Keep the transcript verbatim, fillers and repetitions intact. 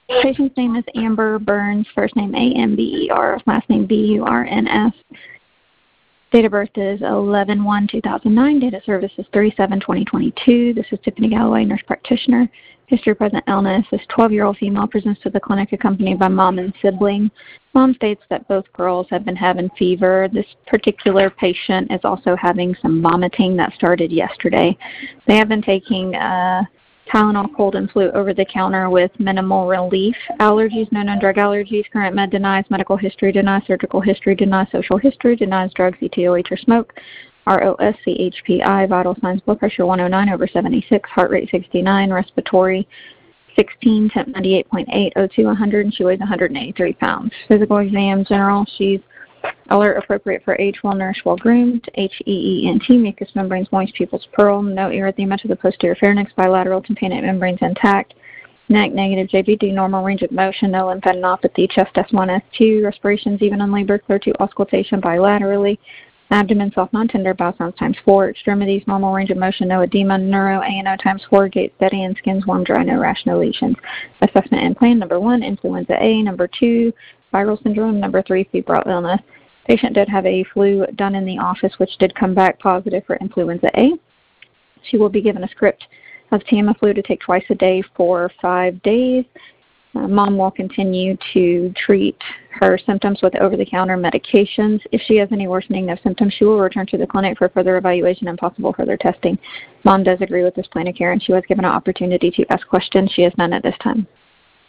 Patient's name is Amber Burns, first name A M B E R, last name B U R N S. Date of birth is eleven one two thousand nine. Date of service is three seven twenty twenty-two. This is Tiffany Galloway, nurse practitioner. History of present illness. This twelve-year-old female presents to the clinic accompanied by mom and sibling. Mom states that both girls have been having fever. This particular patient is also having some vomiting that started yesterday. They have been taking uh, Tylenol cold and flu over the counter with minimal relief. Allergies, no known drug allergies. Current med denies. Medical history denies. Surgical history denies. Social history denies. Drugs, E T O H or smoke. R O S, C H P I, vital signs, blood pressure one oh nine over seventy-six, heart rate sixty-nine, respiratory sixteen, temp ninety-eight point eight, O two one hundred, and she weighs one hundred eighty-three pounds. Physical exam, general, she's alert, appropriate for age, well nourished, well groomed, H E E N T, mucous membranes moist, pupils pearl, no erythema to the posterior pharynx, bilateral tympanic membranes intact, neck negative, J B D, normal range of motion, no lymphadenopathy, chest S one, S two, respirations even on labor, clear to auscultation bilaterally, abdomen soft, non-tender, bowel sounds times four, extremities, normal range of motion, no edema, neuro, A N O times four, gait steady, and skin's warm, dry, no rash, no lesions. Assessment and plan, number one, influenza A, number two, viral syndrome, number three, febrile illness. Patient did have a flu done in the office, which did come back positive for influenza A. She will be given a script of Tamiflu to take twice a day for five days. Uh, mom will continue to treat her symptoms with over-the-counter medications. If she has any worsening of symptoms, she will return to the clinic for further evaluation and possible further testing. Mom does agree with this plan of care, and she was given an opportunity to ask questions. She has none at this time.